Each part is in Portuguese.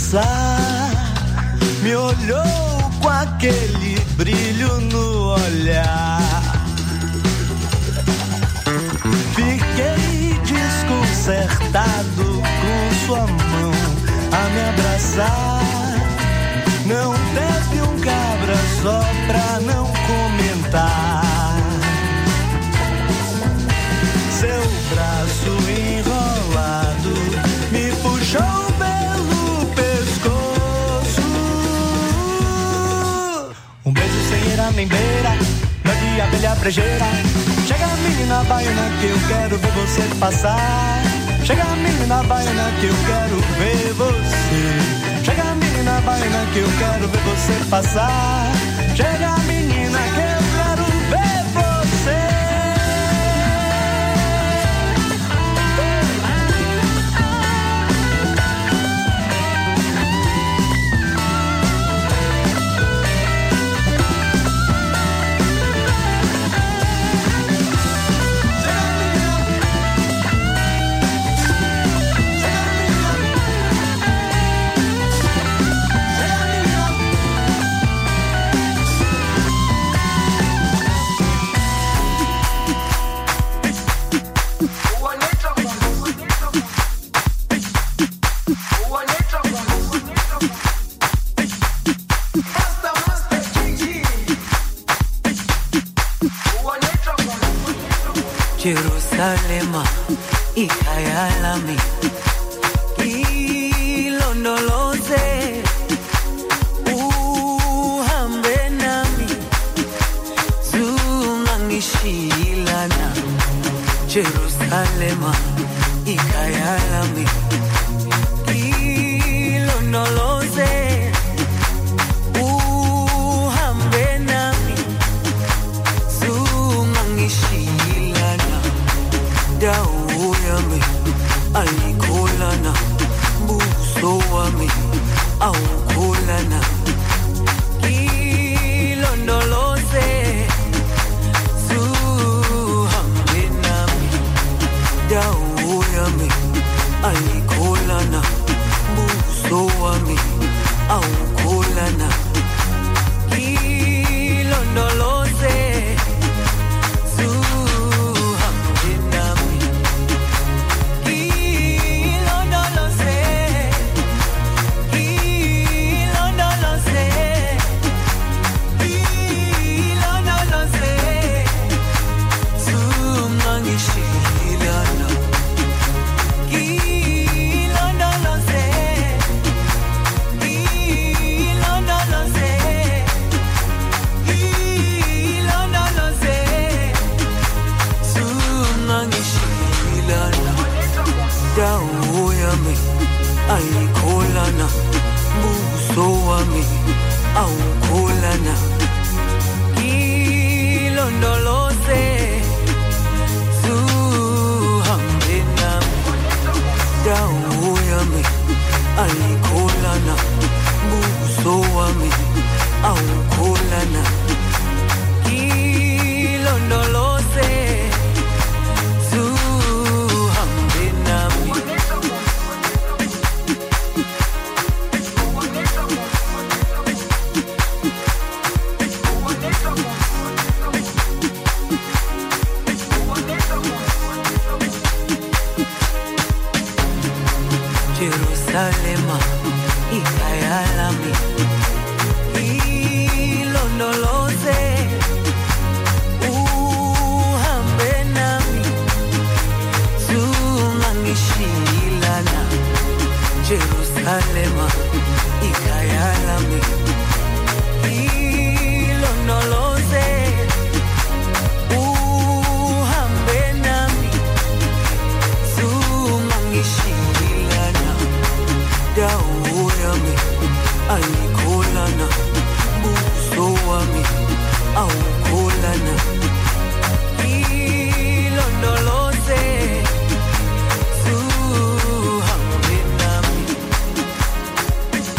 passar, me olhou com aquele brilho no olhar. Fiquei desconcertado com sua mão a me abraçar. Não teve um cabra só pra não comentar. Seu braço enrolado me puxou pelo pescoço. Um beijo sem ira nem beira, mel de abelha brejeira. Chega menina baiana que eu quero ver você passar. Chega menina baiana que eu quero ver você. Chega menina baiana que eu quero ver você passar. Chega menina que eu quero ver você. Jerusalema ikhaya lami ilondoloze uhambe nami zungangishilana. Jerusalema ikhaya lami ilondoloze uhambe nami zungangishilana. Dawo yami ayikholana, buso wami awukholana. Ilondoloze zuhambe nami. Dawo yami ayikholana, buso wami awukholana. Ilondoloze ayikholana, buso wami awukholana. Ilondoloze zuhambe nami. Dawo yami ayikholana, buso wami awukholana. Ilondoloze zuhambe nami. Jerusalema ikhaya lami ilondoloze uhambe nami zungangishilana. Jerusalema ikhaya lami ilondoloze uhambe nami zungangishilana. Dawo yami ayikholana, buso wami awukholana. Ilondoloze zuhambe nami.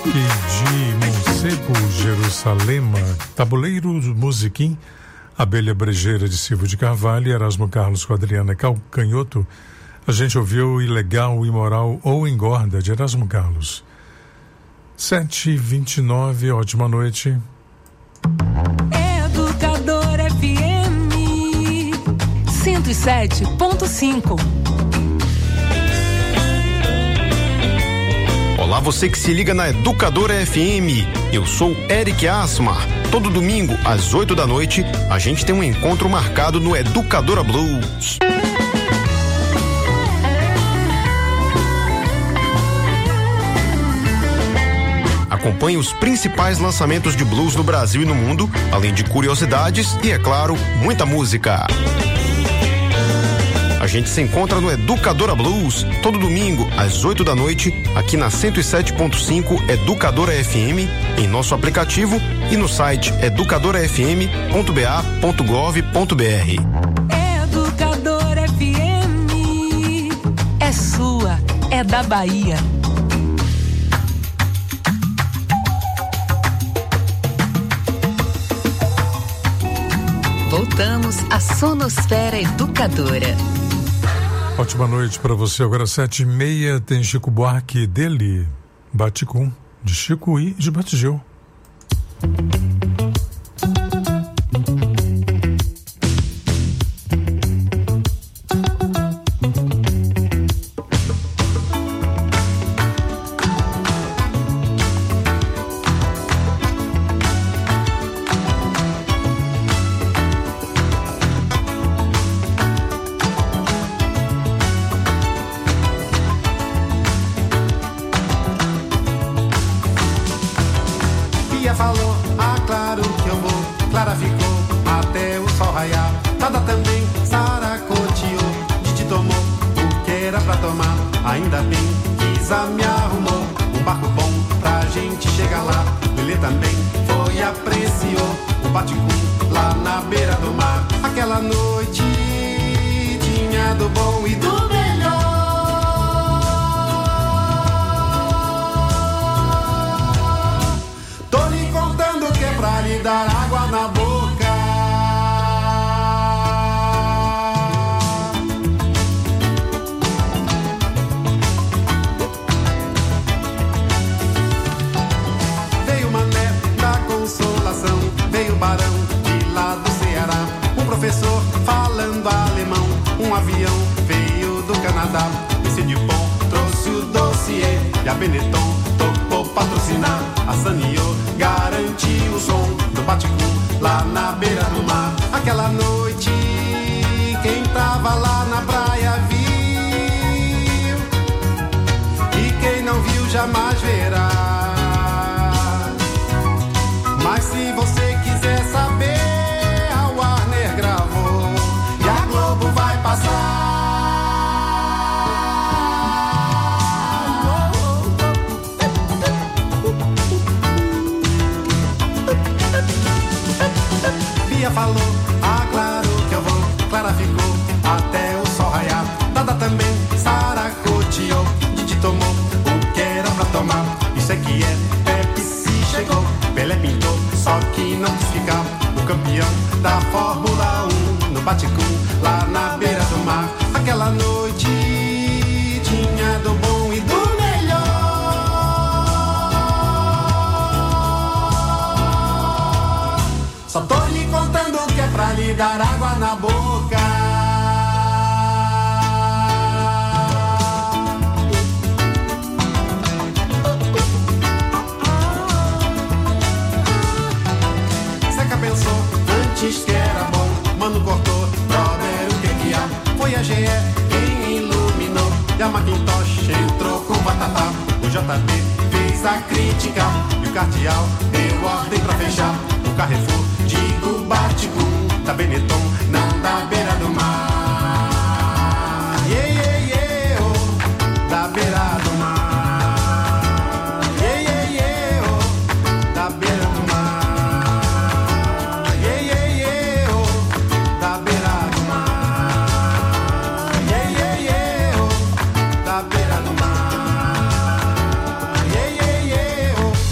Jerusalema, Tabuleiro Musiquim, Abelha Brejeira de Silvio de Carvalho e Erasmo Carlos com Adriana Calcanhoto. A gente ouviu Ilegal, Imoral ou Engorda de Erasmo Carlos. 7h29, ótima noite. Educador FM 107.5. Olá, você que se liga na Educadora FM. Eu sou Eric Asmar. Todo domingo, às 8 da noite, a gente tem um encontro marcado no Educadora Blues. Acompanhe os principais lançamentos de blues no Brasil e no mundo, além de curiosidades e, é claro, muita música. A gente se encontra no Educadora Blues, todo domingo, às 8 da noite, aqui na 107.5 Educadora FM, em nosso aplicativo e no site educadorafm.ba.gov.br. Educadora FM é sua, é da Bahia. Voltamos à Sonosfera Educadora. Ótima noite para você. Agora 7h30 tem Chico Buarque dele, Baticum, de Chico e Gilberto Gil. Dar água na boca. Seca pensou antes que era bom, mano cortou, brother, o que há? Foi a GE quem iluminou, e a Macintosh entrou com batata. O JB fez a crítica e o Cardeal deu ordem pra fechar o Carrefour de Baticum. Da Benetton, não da beira do mar. Yeah, yeah, yeah, oh, da beira do mar. Yeah, yeah, yeah, oh, da beira do mar. Yeah, yeah, yeah, oh, da beira do mar. Yeah, yeah, yeah, oh, da beira do mar. Yeah, yeah, yeah, oh,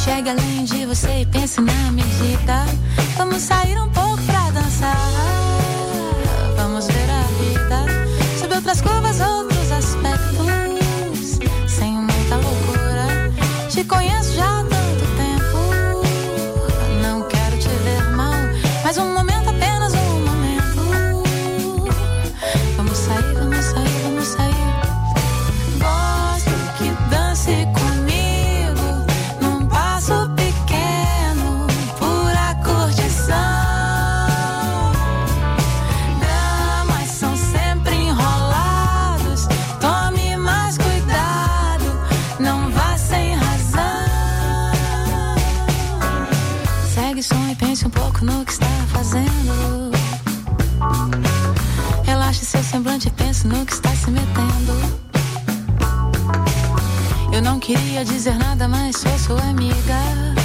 Enxergue além de você e pense na medida. Vamos sair um pouco pra dançar. Vamos ver a vida sob outras curvas, outros aspectos, sem muita loucura. Te conheço já há tanto tempo. Não quero te ver mal, mas um momento, apenas um momento. Vamos sair, vamos sair, vamos sair. Gosto que dance comigo num passo pequeno, pura curtição. Dramas são sempre enrolados, tome mais cuidado, não vá sem razão. Segue o som e pense um pouco no que está fazendo. Relaxe seu semblante e pense no que está se metendo. Eu não queria dizer nada, mas sou sua amiga.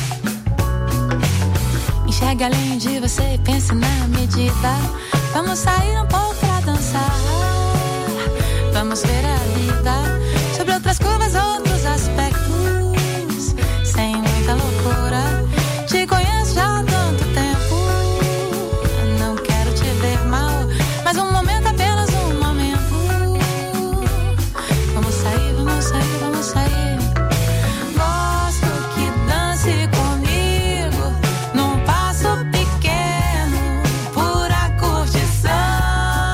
Enxergue além de você e pense na medida. Vamos sair um pouco pra dançar. Vamos ver a vida sobre outras curvas, outros aspectos, sem muita loucura. Te conheço já há tanto tempo. Não quero te ver mal, mas um momento, apenas um momento. Vamos sair, vamos sair, vamos sair. Gosto que dance comigo num passo pequeno, pura curtição.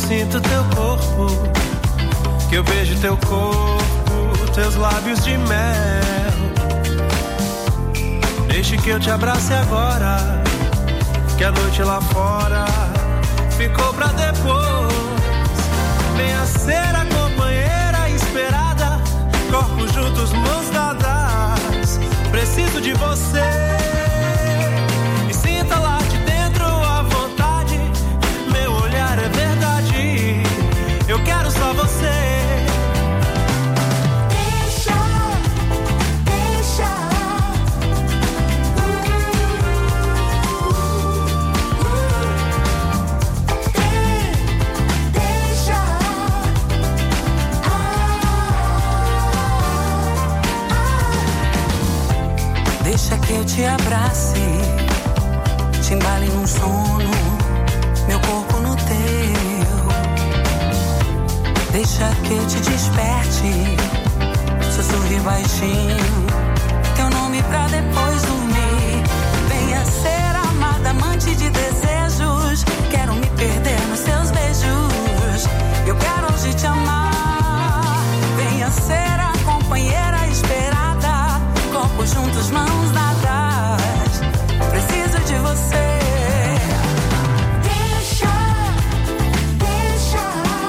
sinto teu corpo, que eu beijo teu corpo, teus lábios de mel. Deixe que eu te abrace agora, que a noite lá fora ficou pra depois. Venha ser a companheira esperada, corpos juntos, mãos dadas. Preciso de você. E sinta lá de dentro a vontade. Meu olhar é verdade. Eu quero só você. Deixa que eu te abrace, te embale num sono, meu corpo no teu. Deixa que eu te desperte, sussurre baixinho, teu nome pra depois dormir. Venha ser amada, amante de desejos, quero me perder nos seus beijos. Eu quero hoje te amar. Venha ser a companheira esperada, corpos juntos, mãos dadas. Preciso de você. Deixa. Deixa.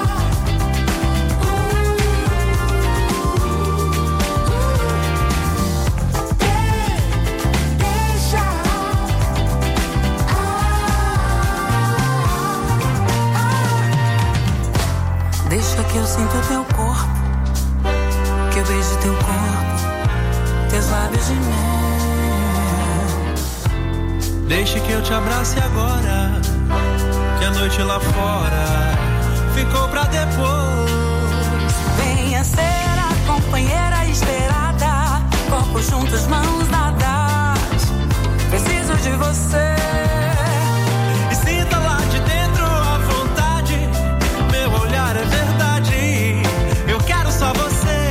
Deixa que eu sinto teu corpo, que eu beijo teu corpo, teus lábios de mel. Deixe que eu te abrace agora, que a noite lá fora ficou pra depois. Venha ser a companheira esperada, corpos juntos, mãos dadas. Preciso de você. E sinta lá de dentro a vontade. Meu olhar é verdade. Eu quero só você.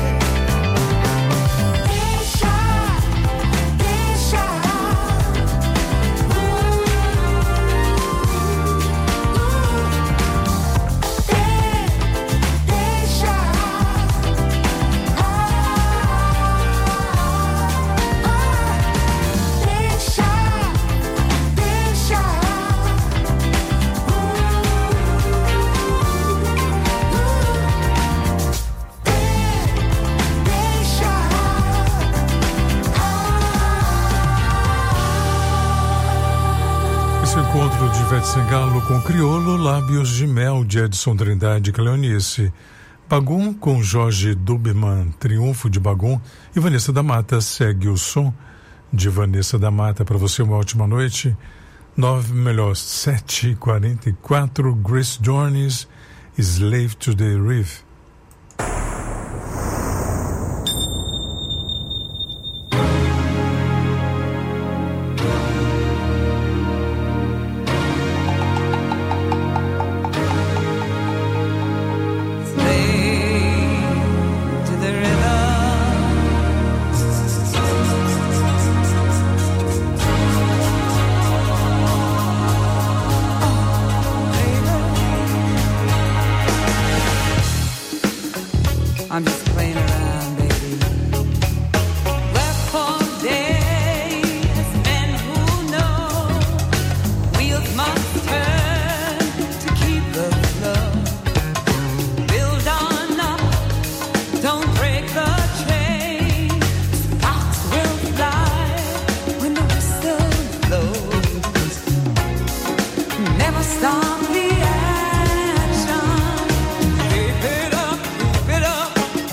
Encontro de Ivete Sangalo com Criolo, Lábios de Mel de Edson Trindade e Cleonice. Bagum com Jorge Duberman, Triunfo de Bagum. E Vanessa da Mata segue o som de Vanessa da Mata. Para você uma ótima noite. 7h44, Grace Jones, Slave to the Reef. I'm just playing around, baby. Wherefore days, men who know wheels must turn to keep the flow. Build on up, don't break the chain. Sparks will fly when the whistle blows. Never stop the action. Keep it up, keep it up.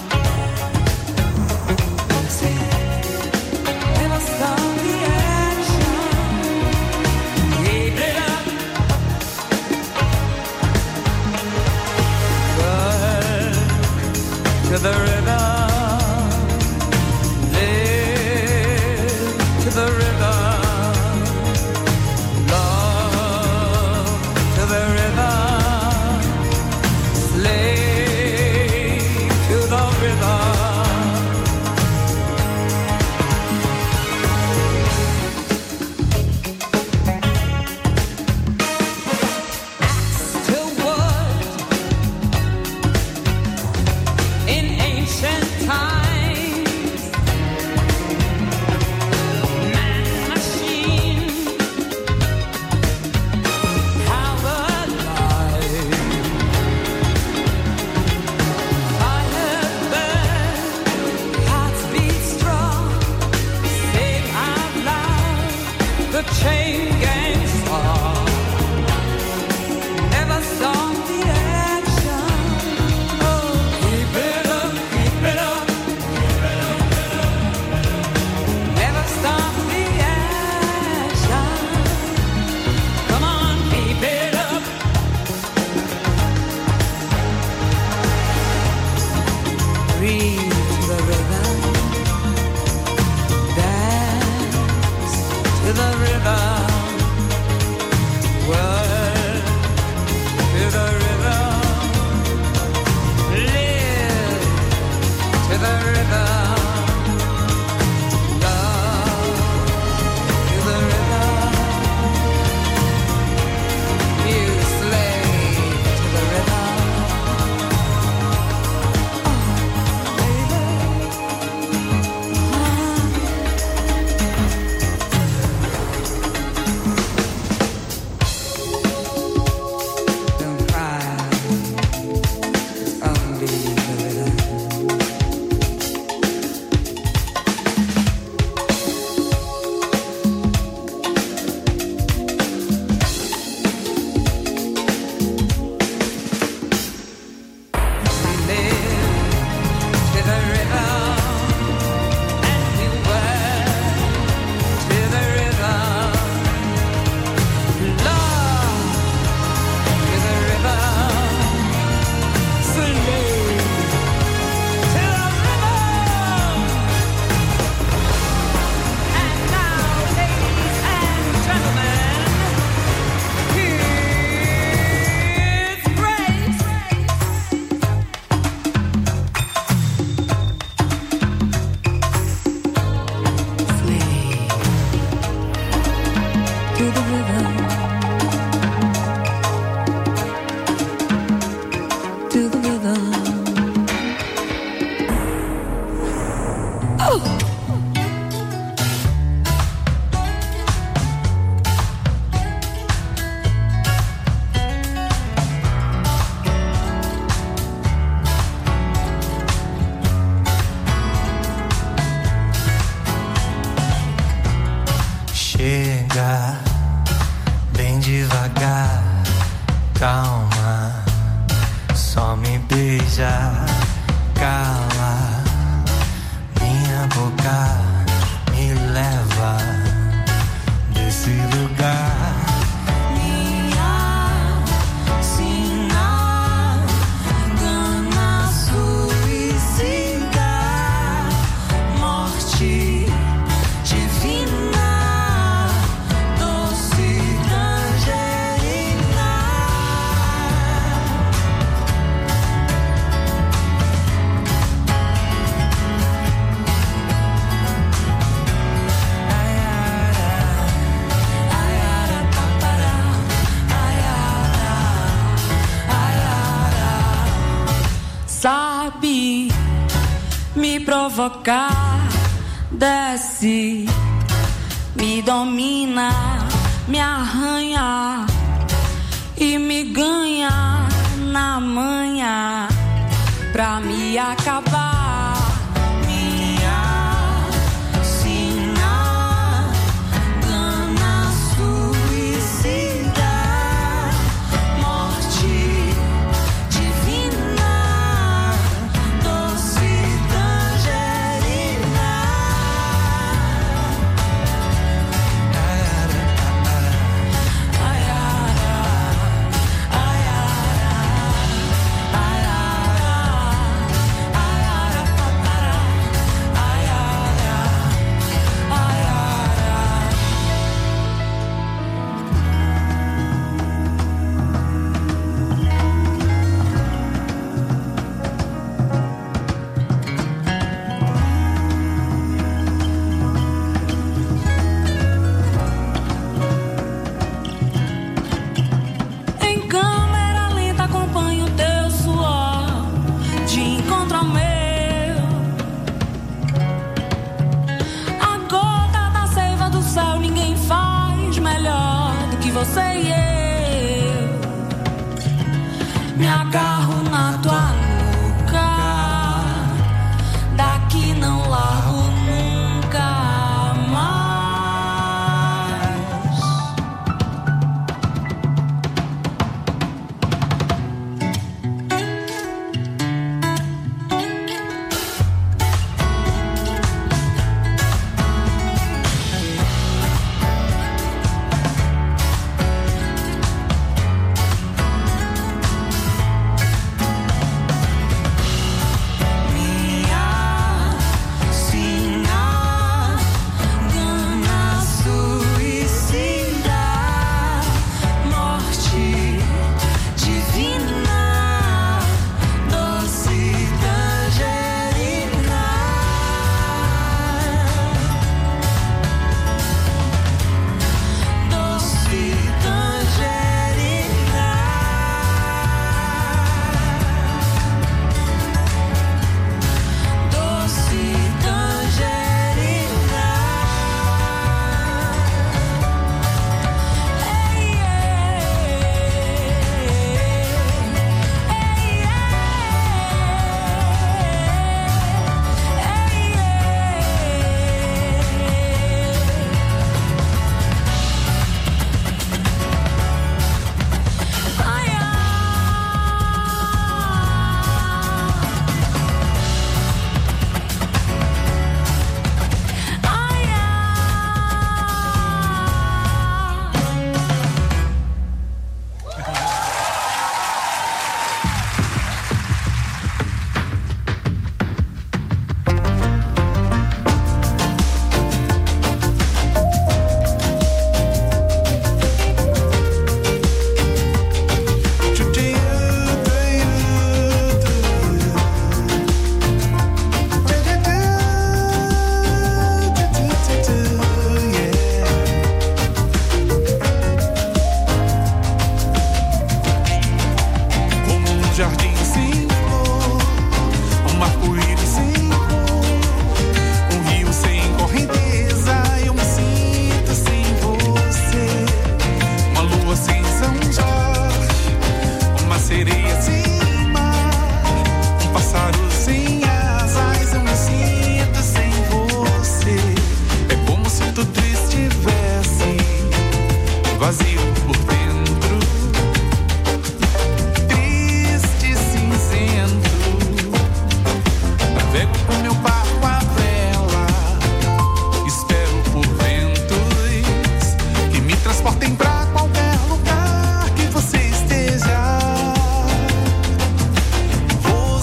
To the river, live to the river, love to the river, slave to the river. Axe to wood, Provocar, desce, me domina, me arranha e me ganha na manha pra me acabar.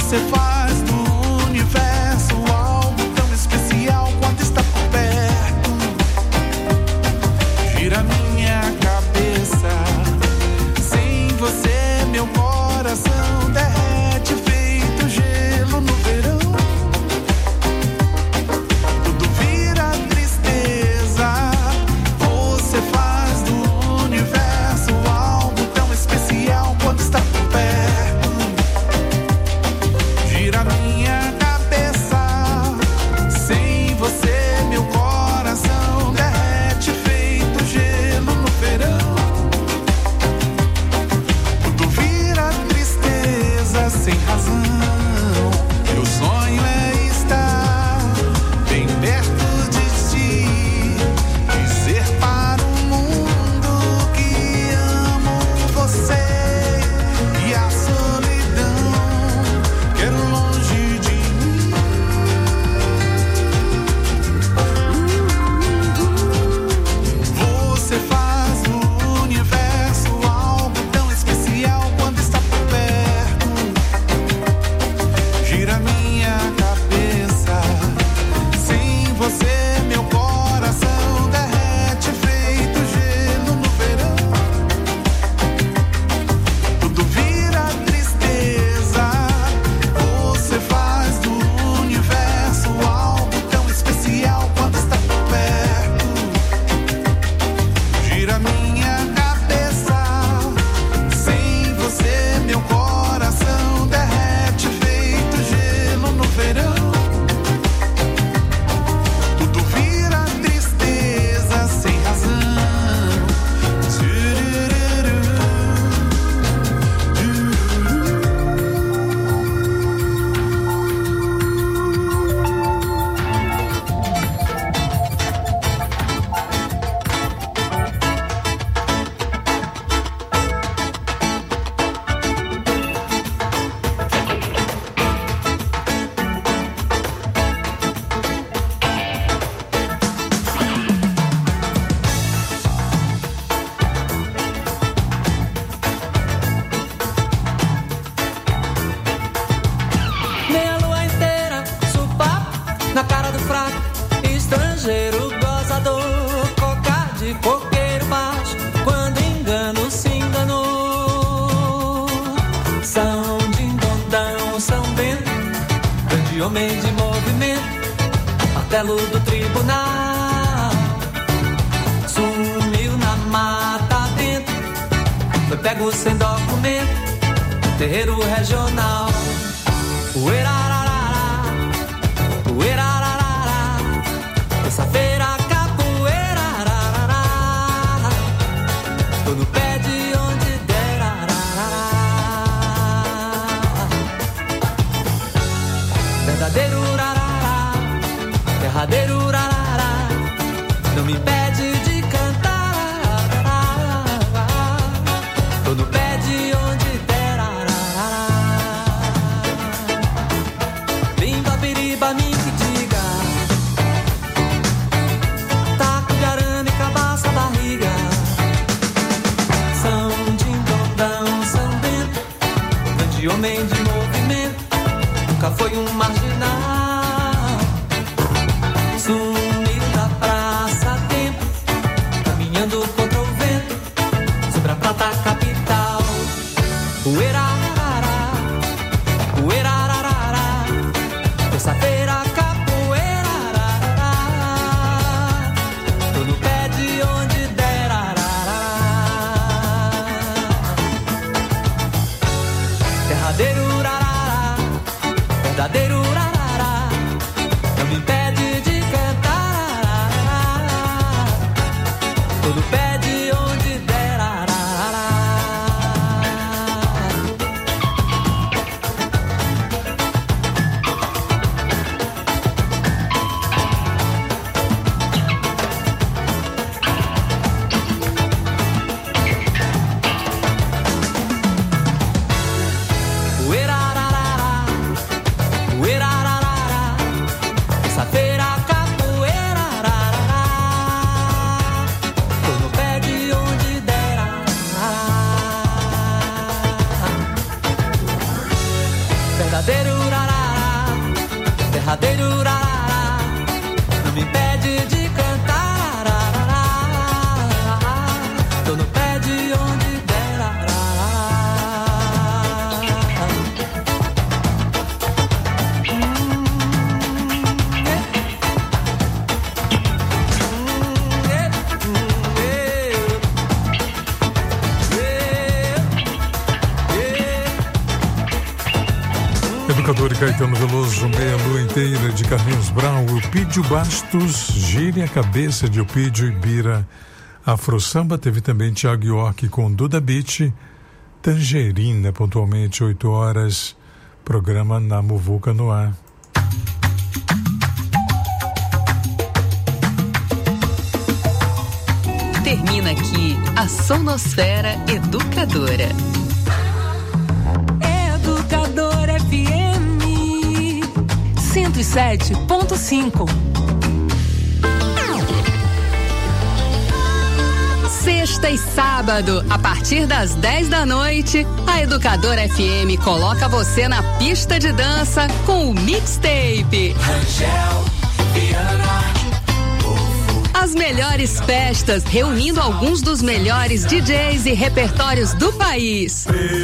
Você faz do universo algo tão especial quando está por perto. Gira minha cabeça. Sem você meu coração derrete feito gelo no verão. Tudo vira tristeza. Você faz do universo algo tão especial quando está por perto. Gira minha cabeça. Sem você meu coração derrete feito gelo no verão. Tudo vira tristeza sem razão. Meu sonho é estar bem perto de ti, dizer para o mundo que amo você. E a solidão quero longe de mim. Você faz do universo algo tão especial quando está por perto. Gira minha cabeça. Sem você meu coração derrete feito gelo no verão. Tudo vira tristeza. Você faz do universo algo tão especial quando está por perto. Gira minha cabeça. Sem você meu coração derrete feito gelo no verão. Tudo vira tristeza sem razão. Meia lua inteira, supapo na cara do fraco, estrangeiro, gozador, cocar de coqueiro baixo, quando engano se enganou. São dindondão, São Bento, grande homem de movimento, martelo do tribunal. Sumiu na mata dentro, foi pego sem documento, terreiro regional. Uerararara, uerararara, terça-feira capoeira, arararara. Tô no pé de onde der, arararara. Verdadeiro urarará, derradeiro urarará, não me impede de cantar, arararara. Tô no pé de onde der, arararara. Bimba, mim que diga, taco de arame, cabaça, barriga. São dindondão, São Bento, grande homem de movimento, nunca foi um marginal. Sumiu da praça a tempo, caminhando contra o vento, sobre a prata capital. Uerararara, uerararara, terça-feira capoeira, ararará. Tô no pé de onde der, ararará. Derradeiro urarará, verdadeiro urarará, não me impede de cantar, ararará. Tô no pé de onde der, ararará. Uerararara, uerararara. derradeiro, rarará, derradeiro, rarará, não me impede de cantar, rarará, tô no pé de onde der, rarará. Educador Caetano Veloso, Meia Lua Inteira de Carlinhos Brau, Eupídio Bastos, Gire a Cabeça de Eupídio e Bira. Afro Samba teve também Thiago York com Duda Beat, Tangerina, pontualmente 8 horas, programa Na Muvuca no ar. Termina aqui a Sonosfera Educadora. Educadora FM 107.5. Sexta e sábado, a partir das 10 da noite, a Educadora FM coloca você na pista de dança com o Mixtape. As melhores festas, reunindo alguns dos melhores DJs e repertórios do país.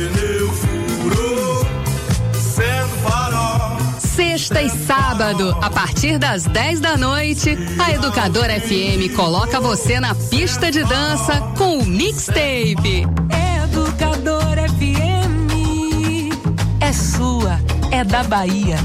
Sexta e sábado, a partir das 10 da noite, a Educadora FM coloca você na pista de dança com o Mixtape. Educadora FM É sua, é da Bahia.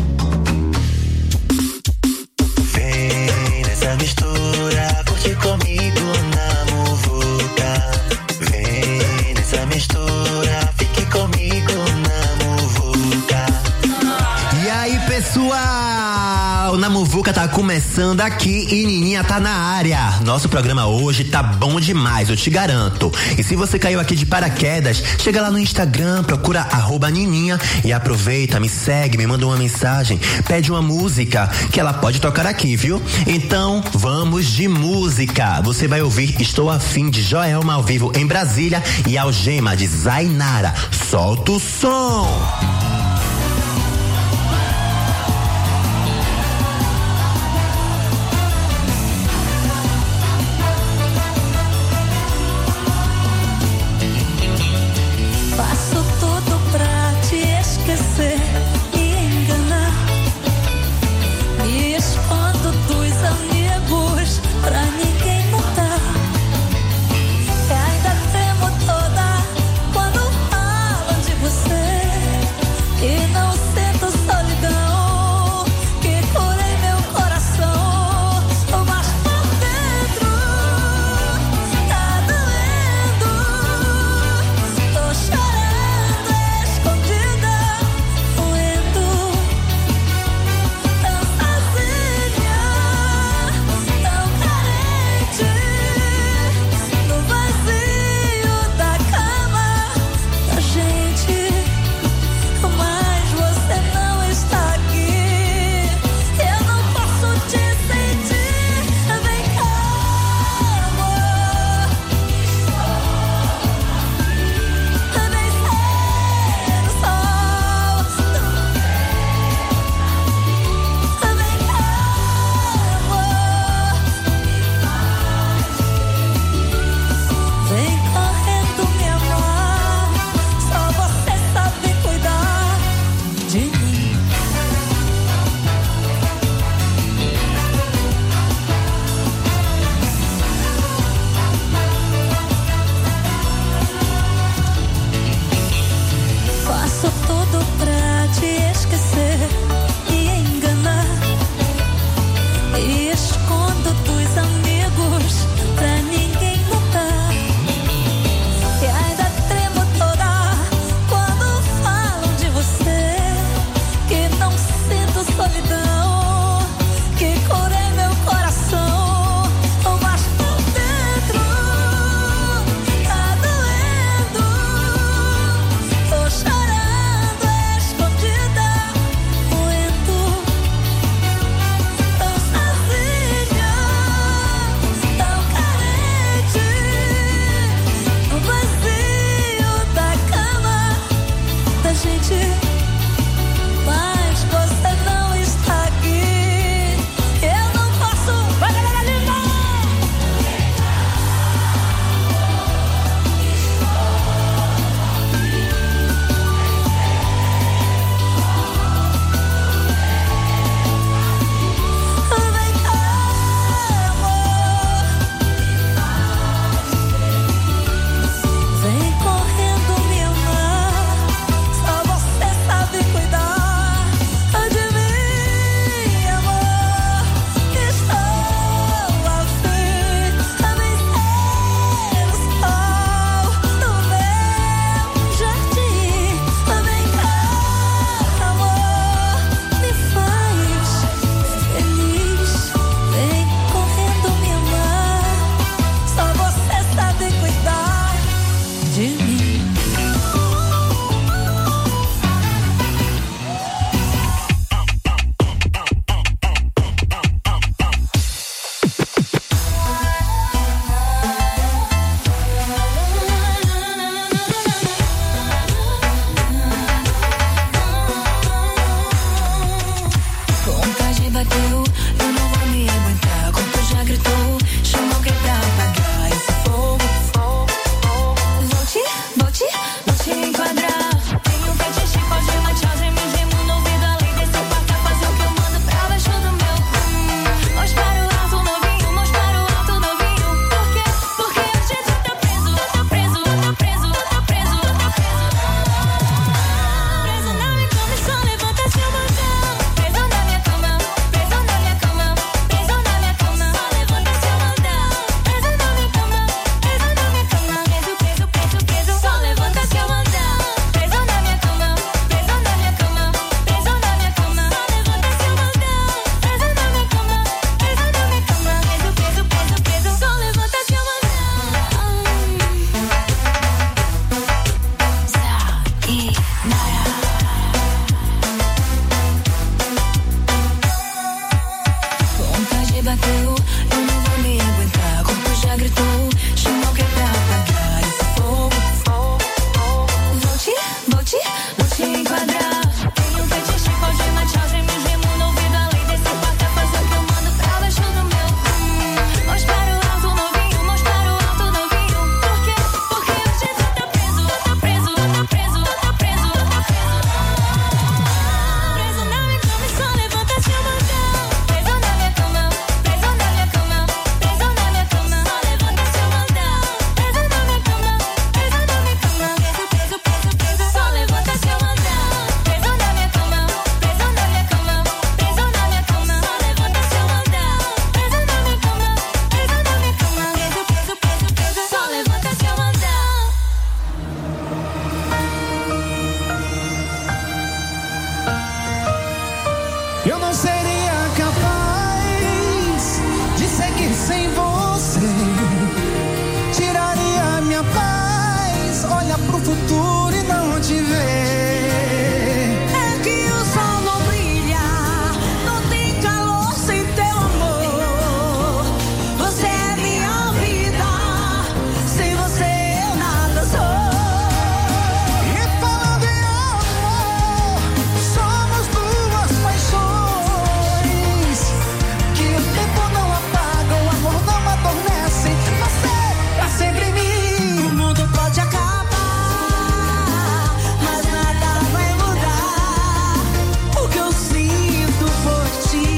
Vem nessa mistura, curte comigo na muvuca. Vem nessa mistura, fique comigo na muvuca. E aí, pessoal, na Muvuca tá começando aqui e Nininha tá na área. Nosso programa hoje tá bom demais, eu te garanto. E se você caiu aqui de paraquedas, chega lá no Instagram, procura @Nininha e aproveita, me segue, me manda uma mensagem, pede uma música que ela pode tocar aqui, viu? Então, vamos de música. Você vai ouvir Estou Afim de Joelma ao vivo em Brasília e Algema de Zainara. Solta o som! Faço tudo pra te esquecer e enganar. Me escondo dos amigos pra ninguém notar. E ainda tremo toda quando falam de você. eu não seria capaz de seguir sem você. Tiraria minha paz, olha pro futuro e não te ver. É que o sol não brilha, não tem calor sem teu amor. Você é minha vida, sem você eu nada sou. E falando em amor, somos duas paixões que o tempo não apaga, o amor não adormece. Você pra sempre em mim. O mundo pode acabar, mas nada vai mudar o que eu sinto por ti.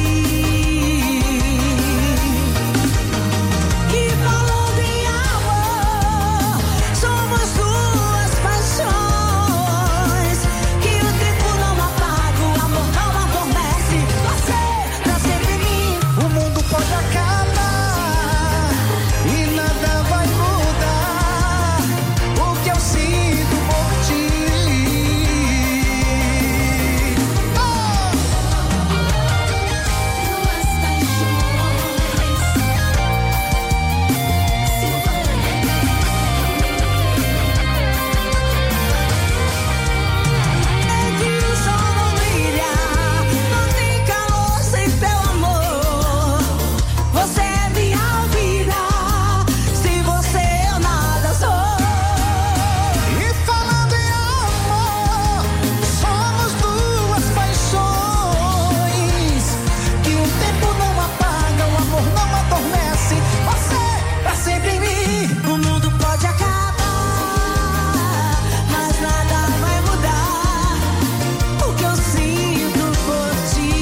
E falando em amor, somos duas paixões que o tempo não apaga, o amor não adormece. Você pra sempre em mim. O mundo pode acabar e nada vai mudar o que eu sinto por ti. É que o sol não brilha, não tem calor sem teu amor. Você é minha vida, sem você eu nada sou. E falando em amor, somos duas paixões que o tempo não apaga, o amor não adormece. Você pra sempre em mim. O mundo pode acabar, mas nada vai mudar o que eu sinto por ti.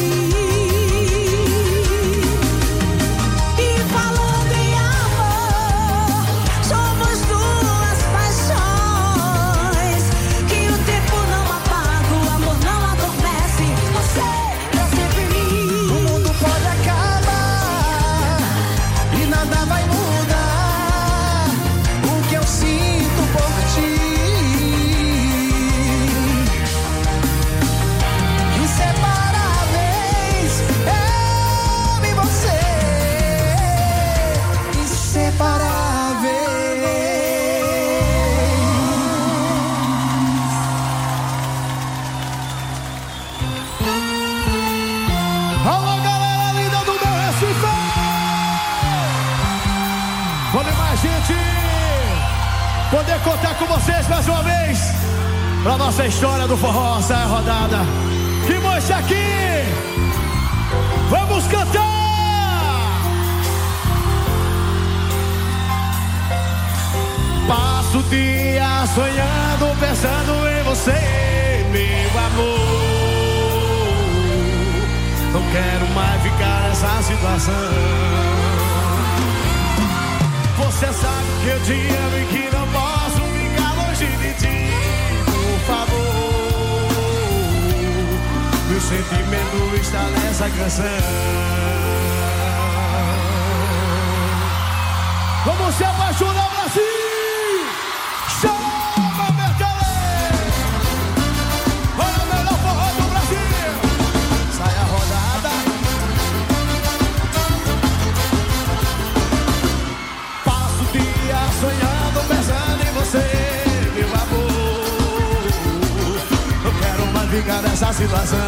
E falando em amor, somos duas paixões que o tempo não apaga, o amor não adormece. Você pra sempre em mim. O mundo pode acabar e nada vai mudar o que eu sinto por ti. Inseparáveis, eu e você. Inseparáveis. Alô, galera linda do meu Recife! Vamos mais, gente! Poder contar com vocês mais uma vez pra nossa história do forró, Saia Rodada. Que mostra aqui! Vamos cantar! Passo o dia sonhando, pensando em você, meu amor. Não quero mais ficar nessa situação. Você sabe que eu te amo e que não posso ficar longe de ti. Por favor, meu sentimento está nessa canção. Vamos se apaixonar, Brasil! Chama, Bertolê! Olha o melhor forró do Brasil! Sai a rodada. Passo o dia sonhando, pensando em você, meu amor. Não quero mais ficar nessa situação.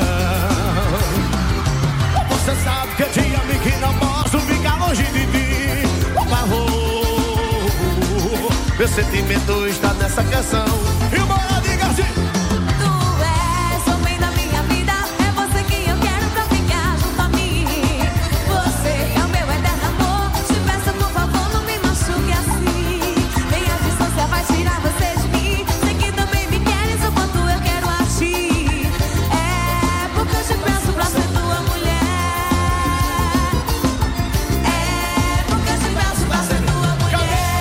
Você sabe que eu te amo e que não posso ficar longe de ti. Por favor, meu sentimento está nessa canção. E bora, diga assim. Tu és homem da minha vida, é você que eu quero pra ficar junto a mim. Você é o meu eterno amor, te peço por favor não me machuque assim. Nem a distância vai tirar você de mim. Sei que também me queres o quanto eu quero a ti. É porque eu te peço pra ser tua mulher. É porque eu te peço pra ser tua mulher.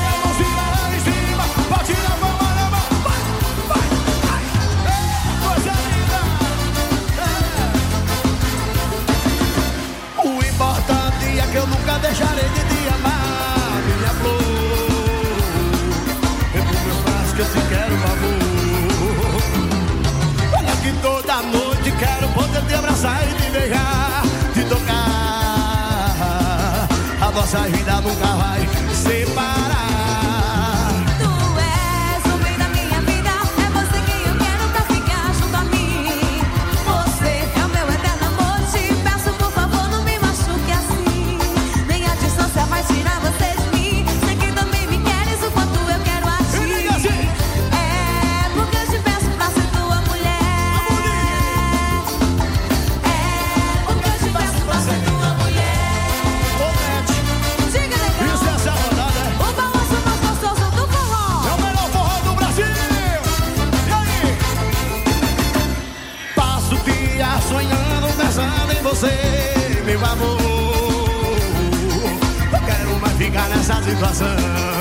Eu nunca deixarei de te amar, minha flor. É por meus braços que eu te quero, amor. Olha que toda noite quero poder te abraçar e te beijar. nossa vida nunca vai separar. Meu amor, eu quero mais ficar nessa situação.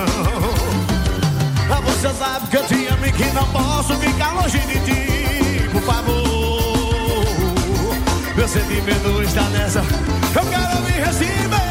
Você sabe que eu te amo e que não posso ficar longe de ti. Por favor, meu sentimento está nessa. Eu quero me receber.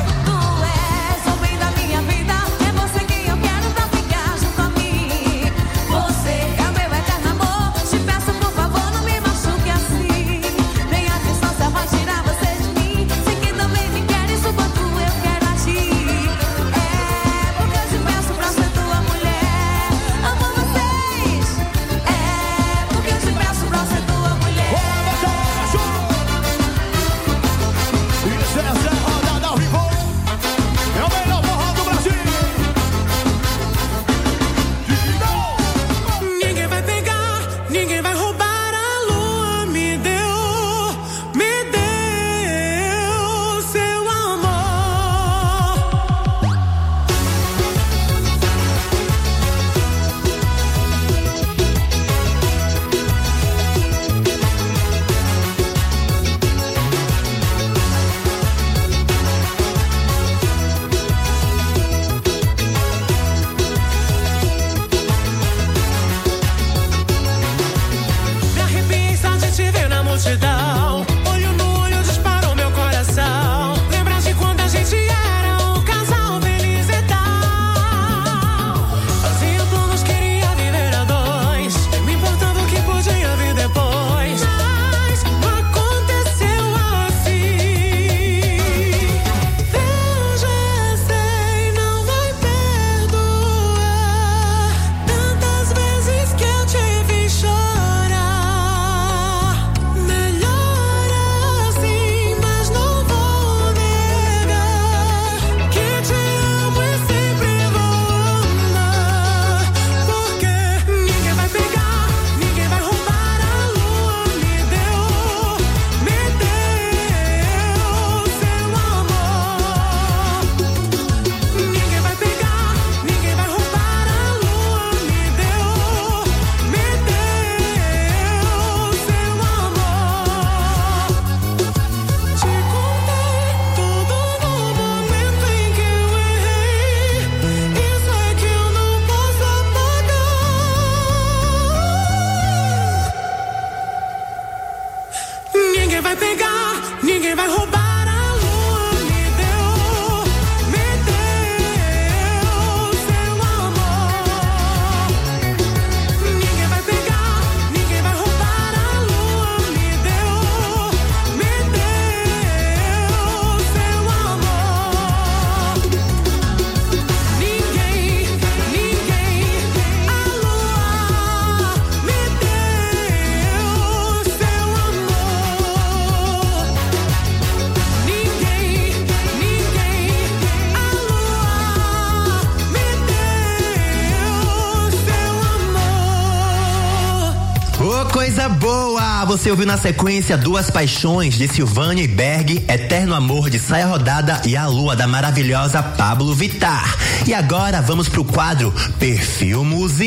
Coisa boa! Você ouviu na sequência Duas Paixões de Silvânia e Berg, Eterno Amor de Saia Rodada e A Lua da maravilhosa Pablo Vittar. E agora vamos pro quadro Perfil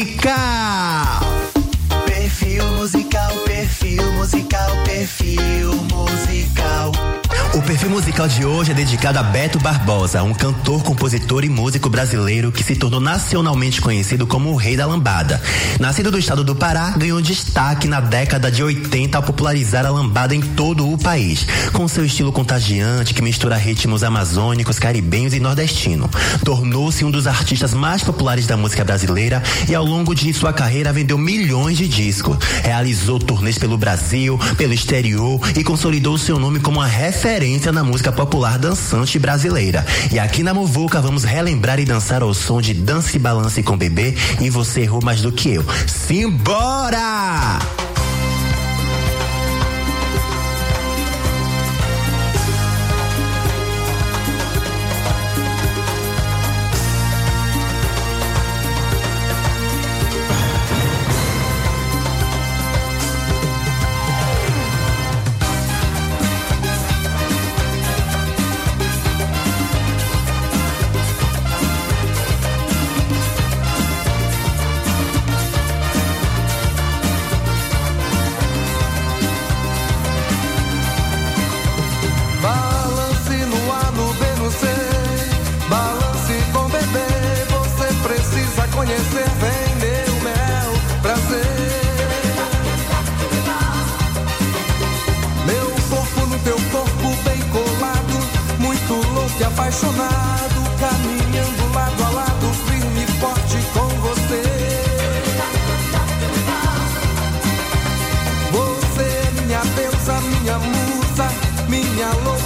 Musical. Perfil musical, perfil musical, perfil musical. O perfil musical de hoje é dedicado a Beto Barbosa, um cantor, compositor e músico brasileiro que se tornou nacionalmente conhecido como o Rei da Lambada. Nascido do estado do Pará, ganhou destaque na década de 80 ao popularizar a lambada em todo o país, com seu estilo contagiante que mistura ritmos amazônicos, caribenhos e nordestino. Tornou-se um dos artistas mais populares da música brasileira e ao longo de sua carreira vendeu milhões de discos. Realizou turnês pelo Brasil, pelo exterior e consolidou seu nome como uma referência na na música popular dançante brasileira. E aqui na Muvuca vamos relembrar e dançar ao som de Dance e Balance com Bebê e Você Errou Mais Do Que Eu. Simbora! Apaixonado, caminhando lado a lado, firme e forte com você. Você é minha deusa, minha musa, minha louca.